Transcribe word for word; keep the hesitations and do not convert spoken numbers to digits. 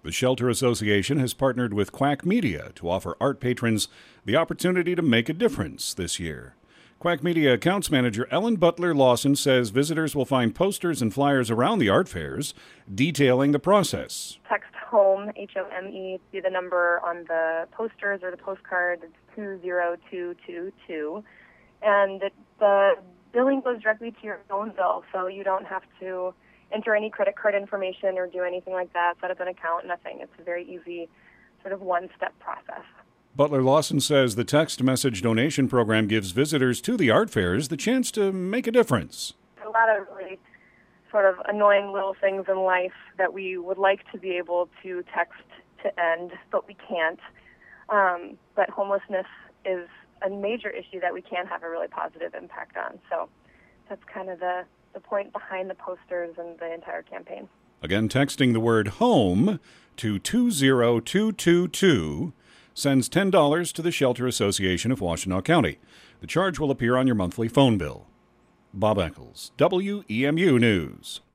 The Shelter Association has partnered with Quack Media to offer art patrons the opportunity to make a difference this year. Quack Media accounts manager Ellen Butler Lawson says visitors will find posters and flyers around the art fairs detailing the process. Text HOME, H O M E, be the number on the posters or the postcard. It's two zero two two two. And the billing goes directly to your phone bill, so you don't have to enter any credit card information or do anything like that, set up an account, nothing. It's a very easy sort of one-step process. Butler Lawson says the text message donation program gives visitors to the art fairs the chance to make a difference. A lot of really sort of annoying little things in life that we would like to be able to text to end, but we can't. Um, but homelessness is a major issue that we can have a really positive impact on. So that's kind of the, the point behind the posters and the entire campaign. Again, texting the word HOME to two zero two two two sends ten dollars to the Shelter Association of Washtenaw County. The charge will appear on your monthly phone bill. Bob Eccles, W E M U News.